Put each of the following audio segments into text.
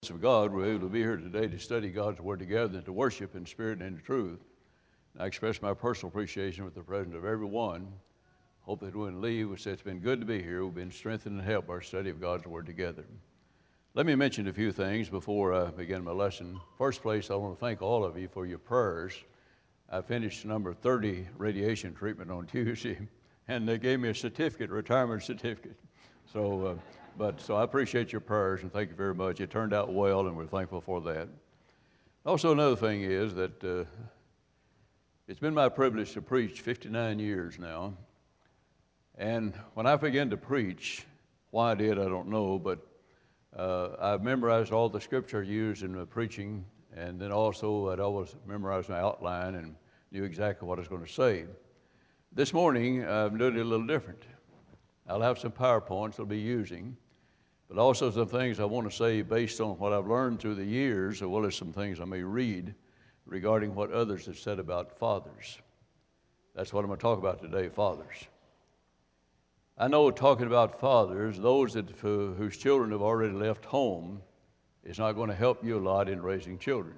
Of God, we're able to be here today to study God's Word together and to worship in spirit and in truth. And I express my personal appreciation with the presence of everyone. Hope that when we leave, we say it's been good to be here. We've been strengthened and helped our study of God's Word together. Let me mention a few things before I begin my lesson. First place, I want to thank all of you for your prayers. I finished number 30 radiation treatment on Tuesday, and they gave me a certificate, retirement certificate. So I appreciate your prayers and thank you very much. It turned out well, and we're thankful for that. Also, another thing is that it's been my privilege to preach 59 years now. And when I began to preach, why I did, I don't know, but I've memorized all the scripture used in the preaching, and then also I'd always memorized my outline and knew exactly what I was going to say. This morning, I'm doing it a little different. I'll have some PowerPoints I'll be using, but also some things I want to say based on what I've learned through the years, as well as some things I may read regarding what others have said about fathers. That's what I'm going to talk about today, fathers. I know talking about fathers, those whose children have already left home, is not going to help you a lot in raising children.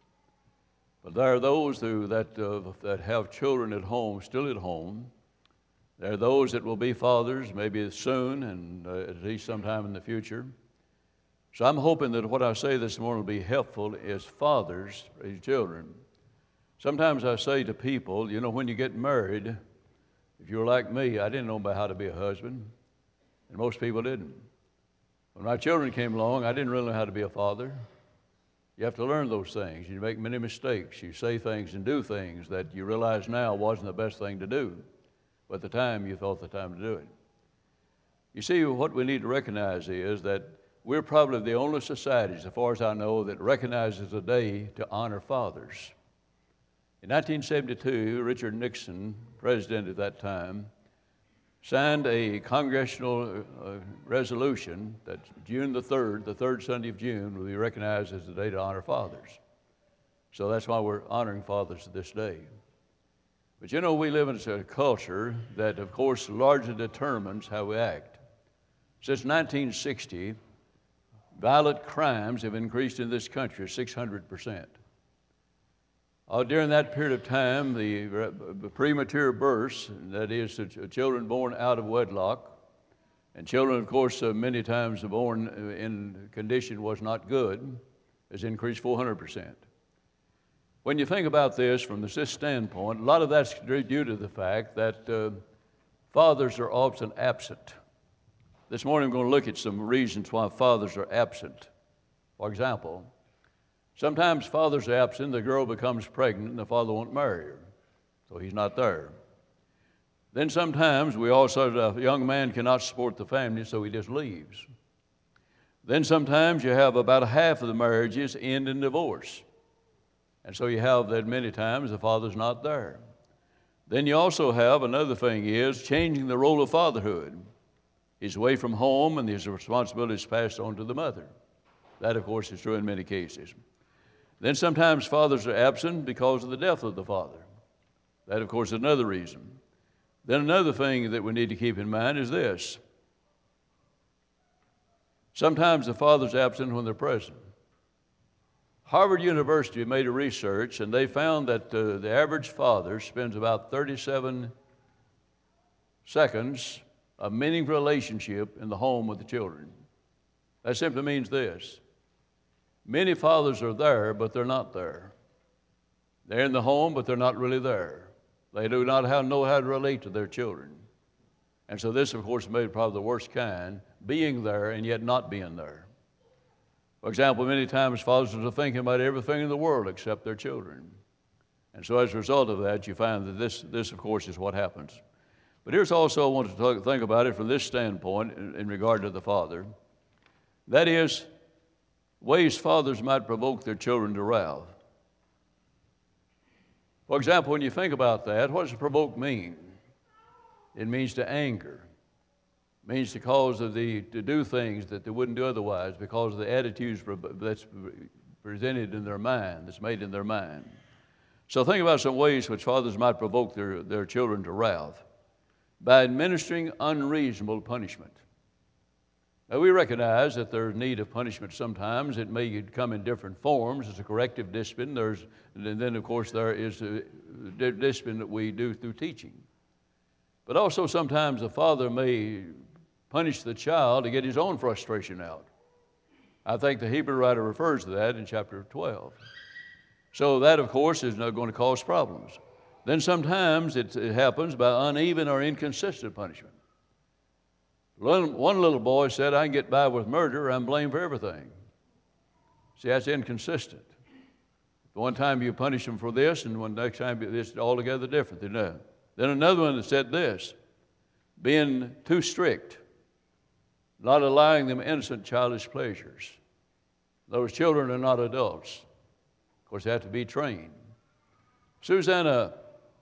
But there are those that have children at home, still at home. There are those that will be fathers maybe soon and at least sometime in the future. So I'm hoping that what I say this morning will be helpful as fathers raise children. Sometimes I say to people, when you get married, if you're like me, I didn't know about how to be a husband, and most people didn't. When my children came along, I didn't really know how to be a father. You have to learn those things. You make many mistakes. You say things and do things that you realize now wasn't the best thing to do. But at the time, you thought the time to do it. You see, what we need to recognize is that we're probably the only society, as far as I know, that recognizes a day to honor fathers. In 1972, Richard Nixon, president at that time, signed a congressional resolution that June the 3rd, the third Sunday of June, will be recognized as the day to honor fathers. So that's why we're honoring fathers this day. But we live in a culture that, of course, largely determines how we act. Since 1960, violent crimes have increased in this country 600%. During that period of time, the premature births, that is, children born out of wedlock, and children, of course, many times born in condition was not good, has increased 400%. When you think about this from this standpoint, a lot of that's due to the fact that fathers are often absent. This morning I'm going to look at some reasons why fathers are absent. For example, sometimes fathers are absent, the girl becomes pregnant, and the father won't marry her, so he's not there. Then sometimes a young man cannot support the family, so he just leaves. Then sometimes you have about half of the marriages end in divorce. And so you have that many times the father's not there. Then you also have another thing is changing the role of fatherhood. He's away from home and his responsibility is passed on to the mother. That, of course, is true in many cases. Then sometimes fathers are absent because of the death of the father. That, of course, is another reason. Then another thing that we need to keep in mind is this. Sometimes the father's absent when they're present. Harvard University made a research, and they found that the average father spends about 37 seconds of meaningful relationship in the home with the children. That simply means this. Many fathers are there, but they're not there. They're in the home, but they're not really there. They do not know how to relate to their children. And so this, of course, made probably the worst kind, being there and yet not being there. For example, many times fathers are thinking about everything in the world except their children. And so as a result of that, you find that this of course, is what happens. But here's also I want to think about it from this standpoint in regard to the father. That is, ways fathers might provoke their children to wrath. For example, when you think about that, what does provoke mean? It means to anger. Means to do things that they wouldn't do otherwise because of the attitudes that's presented in their mind, that's made in their mind. So think about some ways which fathers might provoke their children to wrath. By administering unreasonable punishment. Now, we recognize that there's need of punishment sometimes. It may come in different forms. It's a corrective discipline. And then, of course, there is a discipline that we do through teaching. But also sometimes the father may punish the child to get his own frustration out. I think the Hebrew writer refers to that in chapter 12. So that, of course, is not going to cause problems. Then sometimes it happens by uneven or inconsistent punishment. One little boy said, I can get by with murder, I'm blamed for everything. See, that's inconsistent. One time you punish them for this, and one next time it's altogether different than that. Then another one that said this, being too strict, not allowing them innocent childish pleasures. Those children are not adults. Of course, they have to be trained. Susanna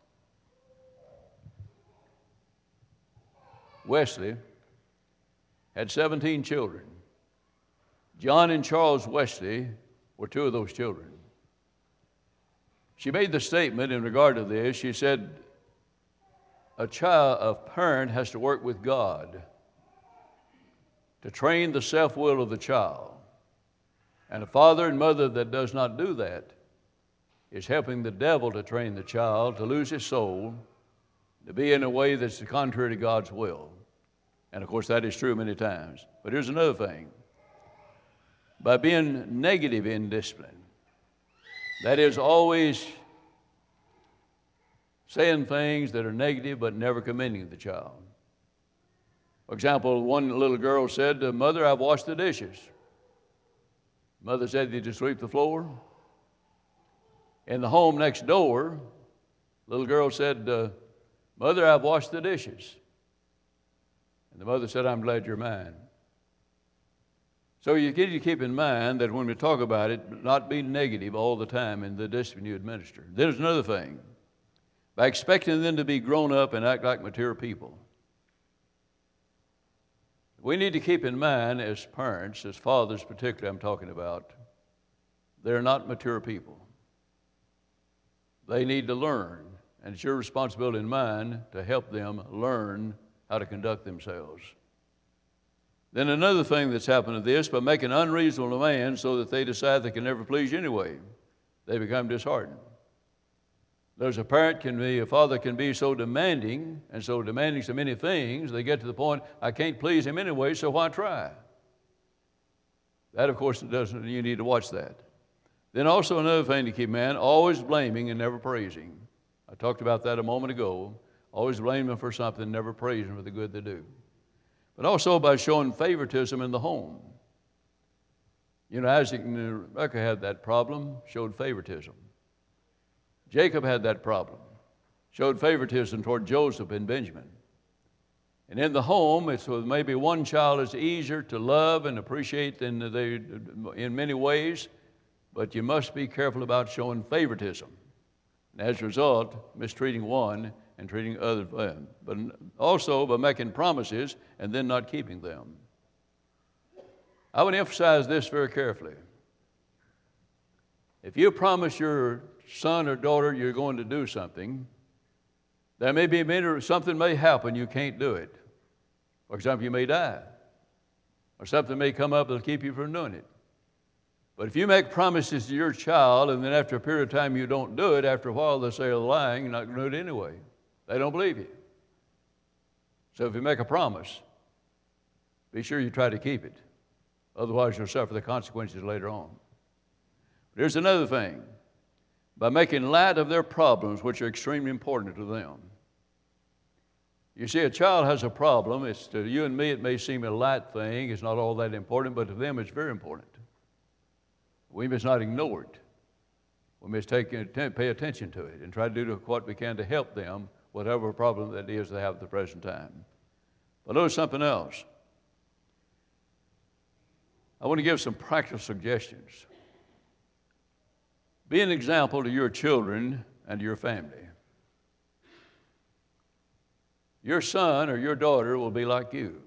Wesley had 17 children. John and Charles Wesley were two of those children. She made the statement in regard to this. She said, a parent has to work with God to train the self-will of the child. And a father and mother that does not do that is helping the devil to train the child to lose his soul, to be in a way that's contrary to God's will. And of course, that is true many times. But here's another thing. By being negative in discipline, that is always saying things that are negative but never commending the child. For example, one little girl said, Mother, I've washed the dishes. Mother said, did you sweep the floor? In the home next door, little girl said, Mother, I've washed the dishes. And the mother said, I'm glad you're mine. So you need to keep in mind that when we talk about it, not be negative all the time in the discipline you administer. There's another thing. By expecting them to be grown up and act like mature people. We need to keep in mind as parents, as fathers particularly I'm talking about, they're not mature people. They need to learn, and it's your responsibility and mine to help them learn how to conduct themselves. Then another thing that's happened to this, by making unreasonable demands so that they decide they can never please you anyway, they become disheartened. A father can be so demanding and so demanding so many things, they get to the point, I can't please him anyway, so why try? That, of course, you need to watch that. Then also another thing to keep in mind, always blaming and never praising. I talked about that a moment ago. Always blaming them for something, never praising for the good they do. But also by showing favoritism in the home. You know, Isaac and Rebekah had that problem, showed favoritism. Jacob had that problem, showed favoritism toward Joseph and Benjamin. And in the home, it's maybe one child is easier to love and appreciate in many ways, but you must be careful about showing favoritism. And as a result, mistreating one and treating others, but also by making promises and then not keeping them. I would emphasize this very carefully. If you promise your son or daughter you're going to do something, there may be something may happen, you can't do it. For example, you may die, or something may come up that'll keep you from doing it. But if you make promises to your child and then after a period of time you don't do it, after a while they'll say you're lying, you're not going to do it anyway. They don't believe you. So if you make a promise, be sure you try to keep it. Otherwise you'll suffer the consequences later on. But here's another thing. By making light of their problems, which are extremely important to them. You see, a child has a problem. It's to you and me, it may seem a light thing. It's not all that important, but to them it's very important. We must not ignore it. We must pay attention to it and try to do what we can to help them, whatever problem that is they have at the present time. But notice something else. I want to give some practical suggestions. Be an example to your children and to your family. Your son or your daughter will be like you.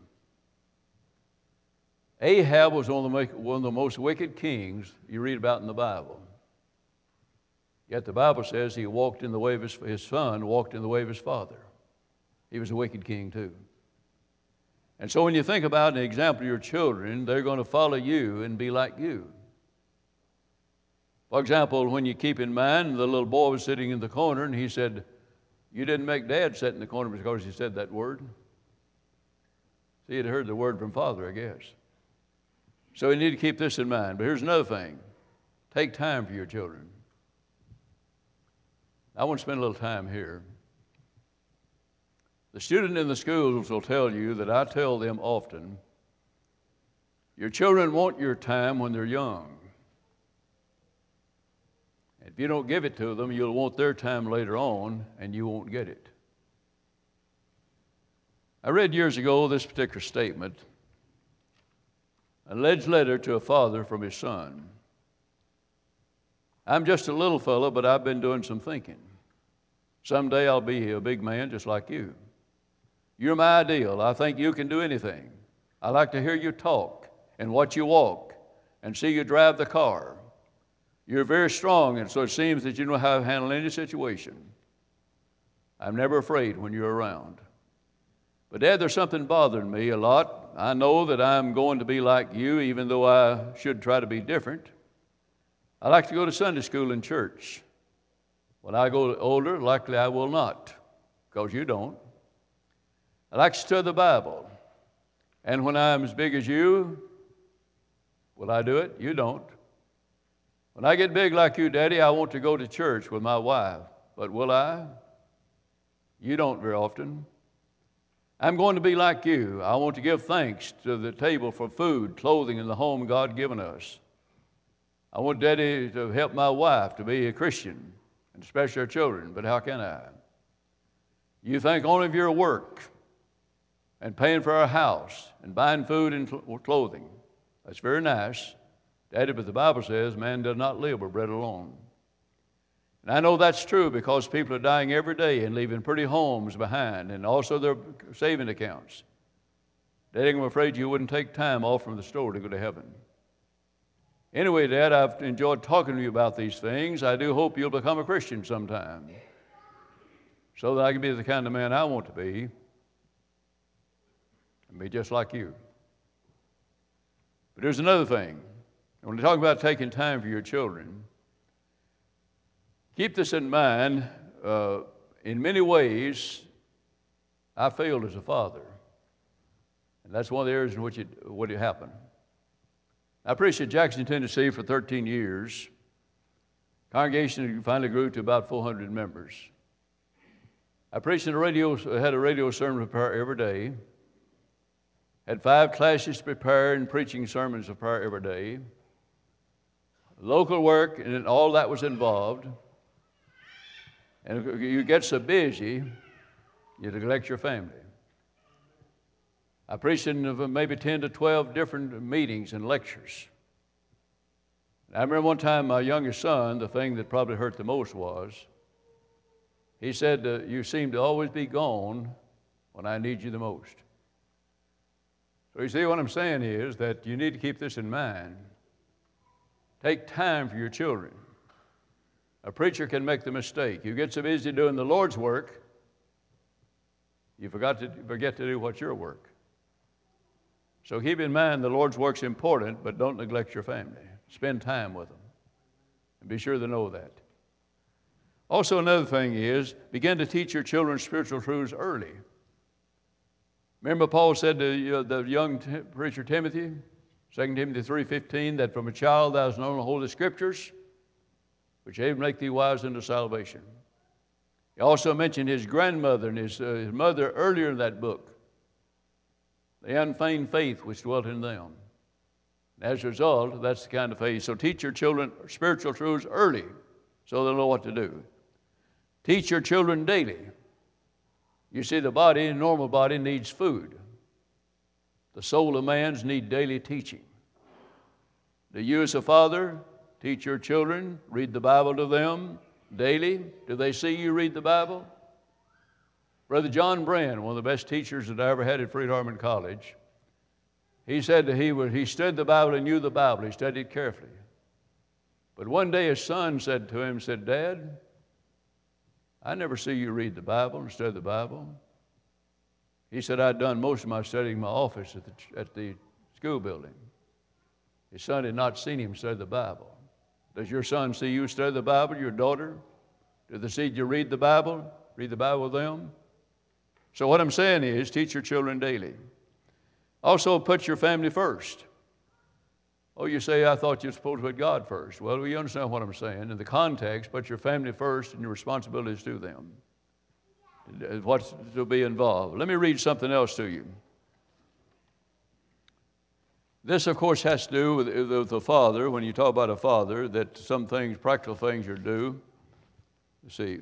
Ahab was one of the most wicked kings you read about in the Bible. Yet the Bible says he walked in the way of his son walked in the way of his father. He was a wicked king too. And so when you think about an example of your children, they're going to follow you and be like you. For example, when you keep in mind the little boy was sitting in the corner and he said, "You didn't make Dad sit in the corner because he said that word." See, he had heard the word from Father, I guess. So you need to keep this in mind. But here's another thing. Take time for your children. I want to spend a little time here. The student in the schools will tell you that I tell them often, your children want your time when they're young. If you don't give it to them, you'll want their time later on, and you won't get it. I read years ago this particular statement, an alleged letter to a father from his son. "I'm just a little fellow, but I've been doing some thinking. Someday I'll be a big man just like you. You're my ideal. I think you can do anything. I like to hear you talk and watch you walk and see you drive the car. You're very strong, and so it seems that you know how to handle any situation. I'm never afraid when you're around. But Dad, there's something bothering me a lot. I know that I'm going to be like you, even though I should try to be different. I like to go to Sunday school and church. When I go older, likely I will not, because you don't. I like to study the Bible. And when I'm as big as you, will I do it? You don't. When I get big like you, Daddy, I want to go to church with my wife. But will I? You don't very often. I'm going to be like you. I want to give thanks to the table for food, clothing, and the home God given us. I want Daddy to help my wife to be a Christian, and especially our children, but how can I? You think only of your work and paying for our house and buying food and clothing. That's very nice, Daddy, but the Bible says man does not live by bread alone. And I know that's true because people are dying every day and leaving pretty homes behind and also their saving accounts. Daddy, I'm afraid you wouldn't take time off from the store to go to heaven. Anyway, Dad, I've enjoyed talking to you about these things. I do hope you'll become a Christian sometime so that I can be the kind of man I want to be and be just like you. But there's another thing. When we talk about taking time for your children, keep this in mind. In many ways, I failed as a father. And that's one of the areas in which it happened. I preached in Jackson, Tennessee for 13 years. Congregation finally grew to about 400 members. I preached in had a radio sermon to prepare every day. Had 5 classes to prepare and preaching sermons to prepare every day. Local work and all that was involved. And you get so busy, you neglect your family. I preached in maybe 10 to 12 different meetings and lectures. And I remember one time my youngest son, the thing that probably hurt the most was, he said, "You seem to always be gone when I need you the most." So you see, what I'm saying is that you need to keep this in mind. Take time for your children. A preacher can make the mistake. You get so busy doing the Lord's work, you forget to do what's your work. So keep in mind the Lord's work's important, but don't neglect your family. Spend time with them. And be sure to know that. Also, another thing is, begin to teach your children spiritual truths early. Remember Paul said to the young preacher Timothy, 2 Timothy 3:15, that from a child thou hast known the Holy Scriptures, which aim make thee wise unto salvation. He also mentioned his grandmother and his mother earlier in that book, the unfeigned faith which dwelt in them. And as a result, that's the kind of faith. So teach your children spiritual truths early so they'll know what to do. Teach your children daily. You see, the normal body needs food. The soul of man's need daily teaching. Do you as a father teach your children, read the Bible to them daily? Do they see you read the Bible? Brother John Brand, one of the best teachers that I ever had at Freed Harmon College, he said that he studied the Bible and knew the Bible. He studied it carefully. But one day his son said to him, "Dad, I never see you read the Bible and study the Bible." He said, I'd done most of my studying in my office at the school building. His son had not seen him study the Bible. Does your son see you study the Bible, your daughter? Do they see you read the Bible? Read the Bible with them? So what I'm saying is, teach your children daily. Also, put your family first. Oh, you say, I thought you were supposed to put God first. Well, you understand what I'm saying. In the context, put your family first and your responsibilities to them. What's to be involved. Let me read something else to you. This, of course, has to do with the father. When you talk about a father, that some things, practical things are due. Let's see.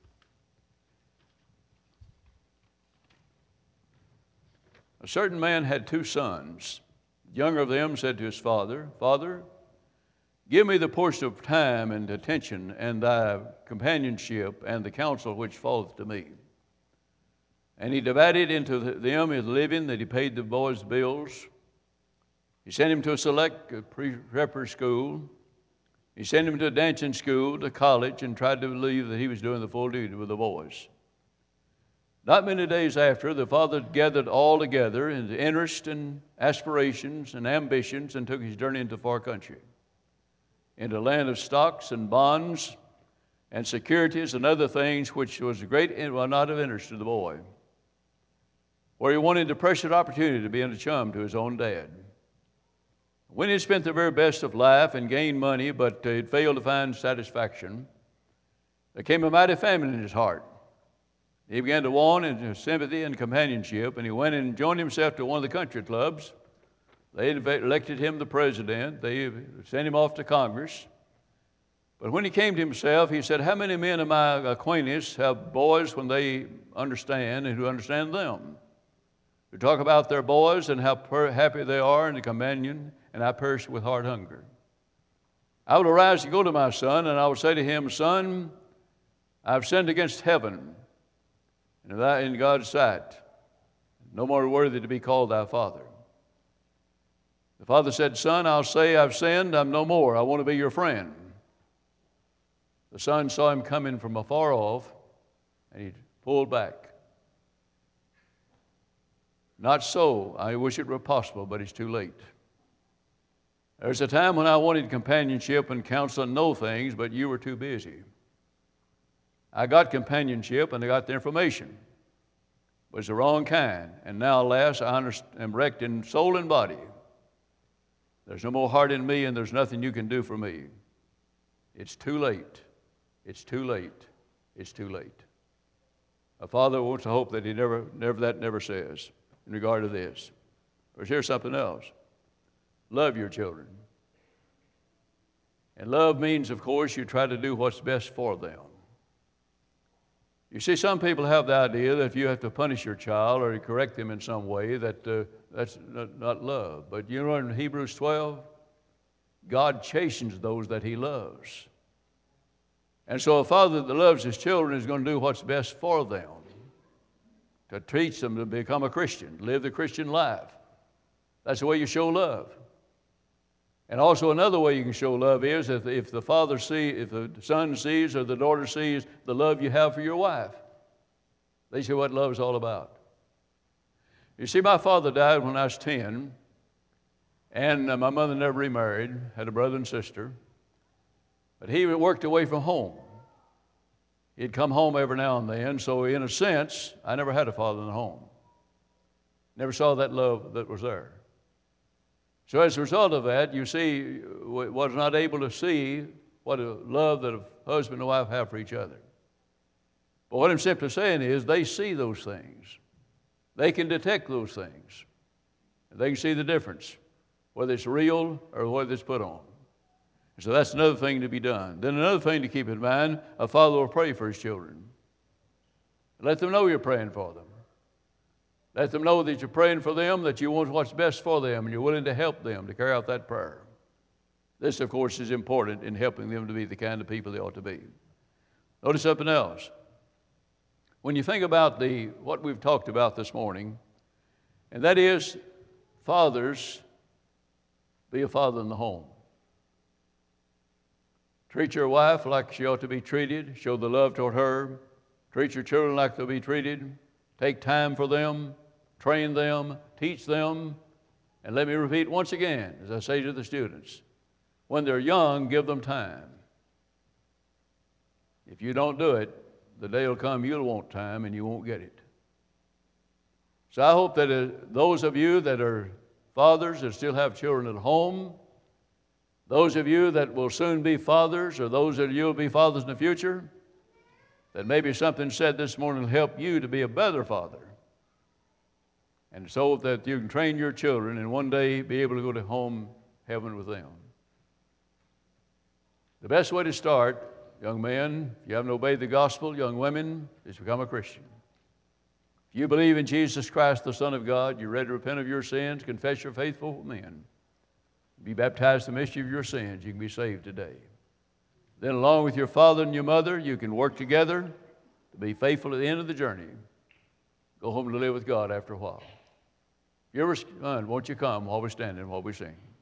A certain man had 2 sons. The younger of them said to his father, Father, give me the portion of time and attention and thy companionship and the counsel which falleth to me. And he divided into them his living, that he paid the boys' bills. He sent him to a select preparatory school. He sent him to a dancing school, to college, and tried to believe that he was doing the full duty with the boys. Not many days after, the father gathered all together his interests and aspirations and ambitions and took his journey into far country, into a land of stocks and bonds and securities and other things, which was not of interest to the boy, where he wanted the precious opportunity to be a chum to his own dad. When he spent the very best of life and gained money, but had failed to find satisfaction, there came a mighty famine in his heart. He began to want sympathy and companionship, and he went and joined himself to one of the country clubs. They elected him the president. They sent him off to Congress. But when he came to himself, he said, how many men of my acquaintance have boys when they understand and who understand them? Who talk about their boys and how happy they are in the companion, and I perish with heart hunger. I will arise and go to my son, and I will say to him, Son, I have sinned against heaven and in God's sight, no more worthy to be called thy father. The father said, Son, I'll say I've sinned, I'm no more. I want to be your friend. The son saw him coming from afar off, and he pulled back. Not so. I wish it were possible, but it's too late. There's a time when I wanted companionship and counsel and know things, but you were too busy. I got companionship and I got the information. But it's the wrong kind. And now, alas, I am wrecked in soul and body. There's no more heart in me, and there's nothing you can do for me. It's too late. It's too late. It's too late. A father wants to hope that he never says in regard to this. But here's something else. Love your children. And love means, of course, you try to do what's best for them. You see, some people have the idea that if you have to punish your child or correct them in some way, that's not love. But you know, in Hebrews 12, God chastens those that he loves. And so a father that loves his children is going to do what's best for them, to teach them to become a Christian, live the Christian life. That's the way you show love. And also another way you can show love is if the son sees or the daughter sees the love you have for your wife. They see what love is all about. You see, my father died when I was 10, and my mother never remarried, had a brother and sister. But he worked away from home. He'd come home every now and then, so in a sense, I never had a father in the home. Never saw that love that was there. So as a result of that, you see, was not able to see what a love that a husband and wife have for each other. But what I'm simply saying is they see those things. They can detect those things. They can see the difference, whether it's real or whether it's put on. So that's another thing to be done. Then another thing to keep in mind, a father will pray for his children. Let them know you're praying for them. Let them know that you're praying for them, that you want what's best for them, and you're willing to help them to carry out that prayer. This, of course, is important in helping them to be the kind of people they ought to be. Notice something else. When you think about what we've talked about this morning, and that is, fathers, be a father in the home. Treat your wife like she ought to be treated. Show the love toward her. Treat your children like they'll be treated. Take time for them. train them, teach them, and let me repeat once again, as I say to the students, when they're young, give them time. If you don't do it, the day will come you'll want time and you won't get it. So I hope that those of you that are fathers that still have children at home, those of you that will soon be fathers, or those of you will be fathers in the future, that maybe something said this morning will help you to be a better father. And so that you can train your children and one day be able to go to home heaven with them. The best way to start, young men, if you haven't obeyed the gospel, young women, is to become a Christian. If you believe in Jesus Christ, the Son of God, you're ready to repent of your sins, confess your faithful men, be baptized in the mystery of your sins, you can be saved today. Then along with your father and your mother, you can work together to be faithful at the end of the journey. Go home to live with God after a while. If you're a son, won't you come while we're standing, while we sing?